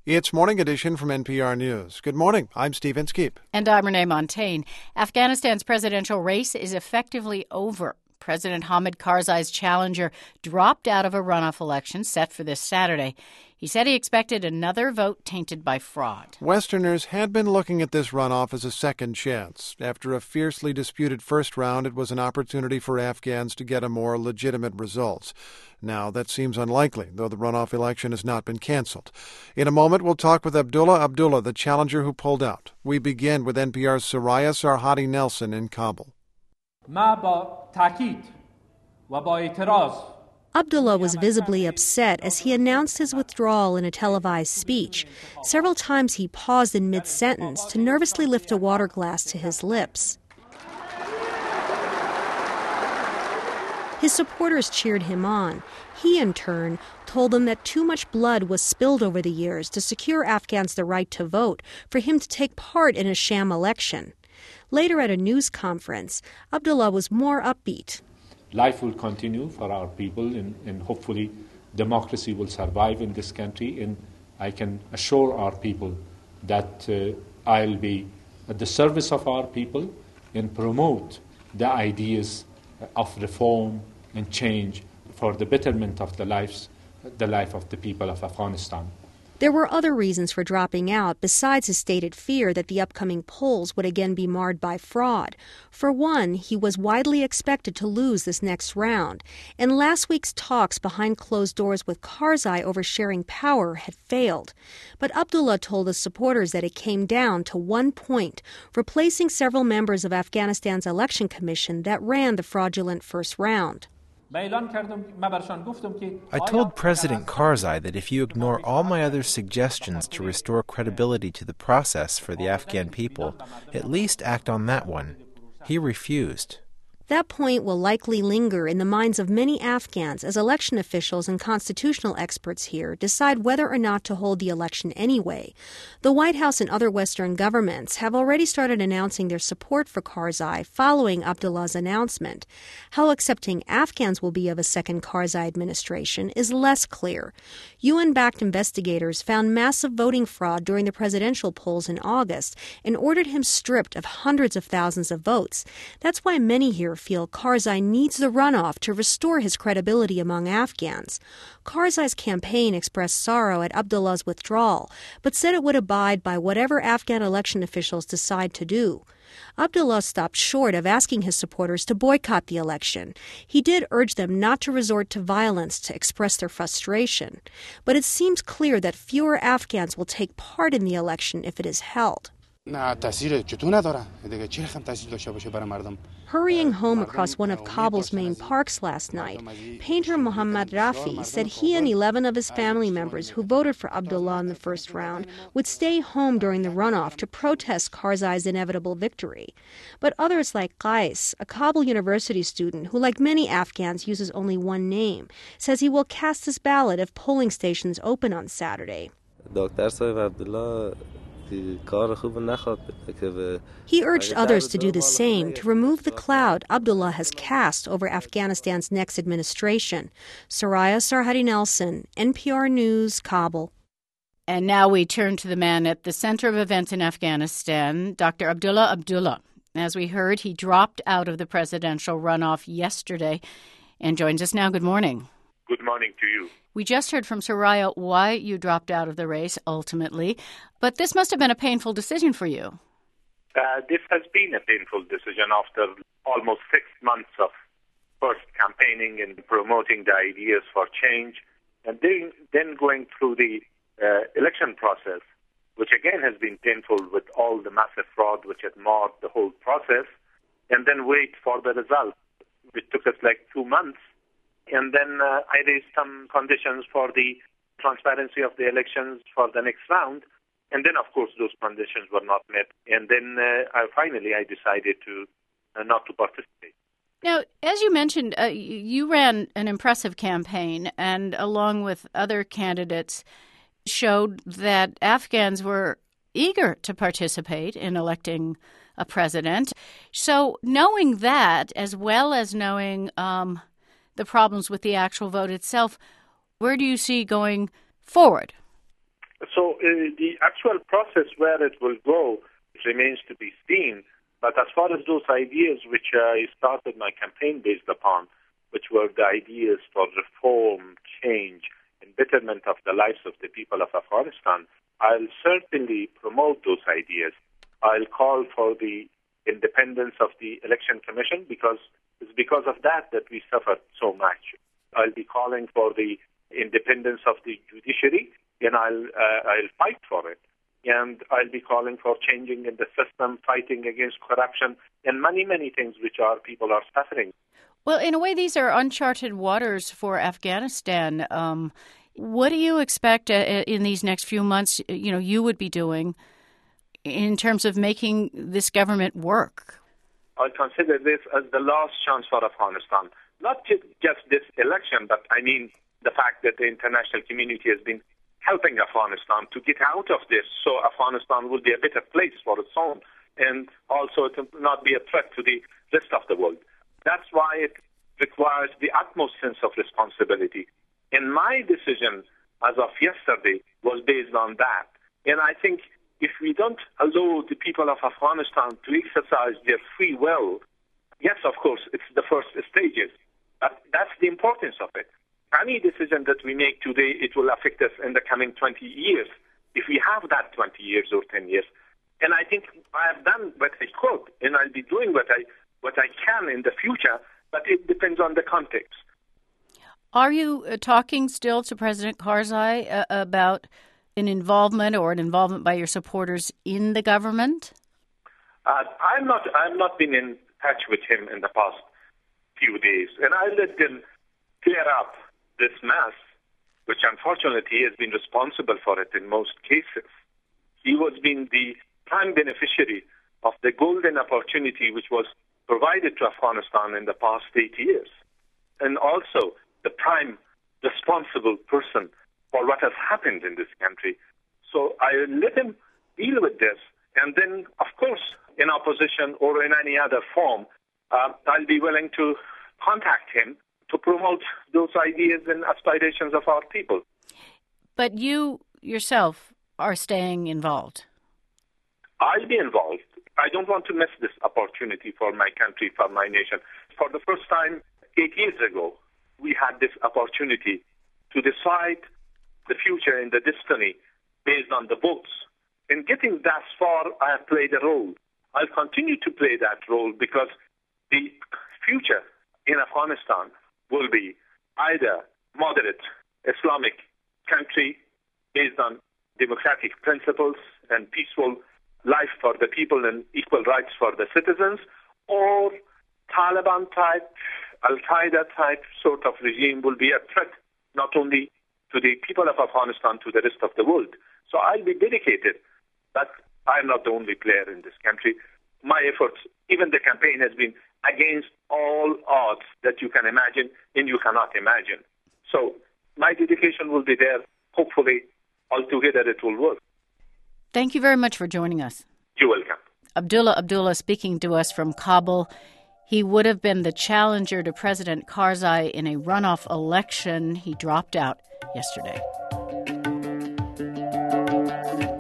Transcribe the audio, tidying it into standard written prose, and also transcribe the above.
It's Morning Edition from NPR News. Good morning. I'm Steve Inskeep. And I'm Renee Montagne. Afghanistan's presidential race is effectively over. President Hamid Karzai's challenger dropped out of a runoff election set for this Saturday. He said he expected another vote tainted by fraud. Westerners had been looking at this runoff as a second chance. After a fiercely disputed first round, it was an opportunity for Afghans to get a more legitimate result. Now, that seems unlikely, though the runoff election has not been canceled. In a moment, we'll talk with Abdullah Abdullah, the challenger who pulled out. We begin with NPR's Soraya Sarhadi Nelson in Kabul. Abdullah was visibly upset as he announced his withdrawal in a televised speech. Several times he paused in mid-sentence to nervously lift a water glass to his lips. His supporters cheered him on. He, in turn, told them that too much blood was spilled over the years to secure Afghans the right to vote for him to take part in a sham election. Later at a news conference, Abdullah was more upbeat. Life will continue for our people, and hopefully democracy will survive in this country. And I can assure our people that I'll be at the service of our people and promote the ideas of reform and change for the betterment of the life of the people of Afghanistan. There were other reasons for dropping out besides his stated fear that the upcoming polls would again be marred by fraud. For one, he was widely expected to lose this next round, and last week's talks behind closed doors with Karzai over sharing power had failed. But Abdullah told his supporters that it came down to 1 point, replacing several members of Afghanistan's election commission that ran the fraudulent first round. I told President Karzai that if you ignore all my other suggestions to restore credibility to the process for the Afghan people, at least act on that one. He refused. That point will likely linger in the minds of many Afghans as election officials and constitutional experts here decide whether or not to hold the election anyway. The White House and other Western governments have already started announcing their support for Karzai following Abdullah's announcement. How accepting Afghans will be of a second Karzai administration is less clear. UN-backed investigators found massive voting fraud during the presidential polls in August and ordered him stripped of hundreds of thousands of votes. That's why many here feel Karzai needs the runoff to restore his credibility among Afghans. Karzai's campaign expressed sorrow at Abdullah's withdrawal, but said it would abide by whatever Afghan election officials decide to do. Abdullah stopped short of asking his supporters to boycott the election. He did urge them not to resort to violence to express their frustration. But it seems clear that fewer Afghans will take part in the election if it is held. Hurrying home across one of Kabul's main parks last night, painter Mohammad Rafi said he and 11 of his family members who voted for Abdullah in the first round would stay home during the runoff to protest Karzai's inevitable victory. But others like Qais, a Kabul University student who, like many Afghans, uses only one name, says he will cast his ballot if polling stations open on Saturday. He urged others to do the same to remove the cloud Abdullah has cast over Afghanistan's next administration. Soraya Sarhadi Nelson, NPR News, Kabul. And now we turn to the man at the center of events in Afghanistan, Dr. Abdullah Abdullah. As we heard, he dropped out of the presidential runoff yesterday and joins us now. Good morning. Good morning to you. We just heard from Soraya why you dropped out of the race ultimately, but this must have been a painful decision for you. This has been a painful decision after almost 6 months of first campaigning and promoting the ideas for change, and then going through the election process, which again has been painful with all the massive fraud which had marred the whole process, and then wait for the result, which took us like 2 months. And then I raised some conditions for the transparency of the elections for the next round. And then, of course, those conditions were not met. And then finally I decided to not to participate. Now, as you mentioned, you ran an impressive campaign and along with other candidates showed that Afghans were eager to participate in electing a president. So knowing that, as well as knowing the problems with the actual vote itself, where do you see going forward? So the actual process where it will go remains to be seen. But as far as those ideas which I started my campaign based upon, which were the ideas for reform, change, and betterment of the lives of the people of Afghanistan, I'll certainly promote those ideas. I'll call for the independence of the Election Commission because it's because of that we suffered so much. I'll be calling for the independence of the judiciary, and I'll fight for it. And I'll be calling for changing in the system, fighting against corruption, and many, many things which our people are suffering. Well, in a way, these are uncharted waters for Afghanistan. What do you expect in these next few months, you would be doing in terms of making this government work? I consider this as the last chance for Afghanistan. Not just this election, but I mean the fact that the international community has been helping Afghanistan to get out of this so Afghanistan will be a better place for its own and also to not be a threat to the rest of the world. That's why it requires the utmost sense of responsibility. And my decision as of yesterday was based on that. And I think if we don't allow the people of Afghanistan to exercise their free will, yes, of course, it's the first stages, but that's the importance of it. Any decision that we make today, it will affect us in the coming 20 years, if we have that 20 years or 10 years. And I think I have done what I could, and I'll be doing what I can in the future, but it depends on the context. Are you talking still to President Karzai about an involvement by your supporters in the government? I've not been in touch with him in the past few days, and I let them clear up this mess, which unfortunately he has been responsible for it in most cases. He was being the prime beneficiary of the golden opportunity which was provided to Afghanistan in the past 8 years, and also the prime responsible person for what has happened in this country. So I let him deal with this, and then, of course, in opposition or in any other form, I'll be willing to contact him to promote those ideas and aspirations of our people. But you yourself are staying involved. I'll be involved. I don't want to miss this opportunity for my country, for my nation. For the first time 8 years ago, we had this opportunity to decide the future and the destiny based on the votes. In getting thus far, I have played a role. I'll continue to play that role because the future in Afghanistan will be either moderate Islamic country based on democratic principles and peaceful life for the people and equal rights for the citizens, or Taliban type, Al-Qaeda type sort of regime will be a threat not only to the people of Afghanistan, to the rest of the world. So I'll be dedicated, but I'm not the only player in this country. My efforts, even the campaign, has been against all odds that you can imagine and you cannot imagine. So my dedication will be there. Hopefully, altogether it will work. Thank you very much for joining us. You're welcome. Abdullah speaking to us from Kabul. He would have been the challenger to President Karzai in a runoff election. He dropped out yesterday.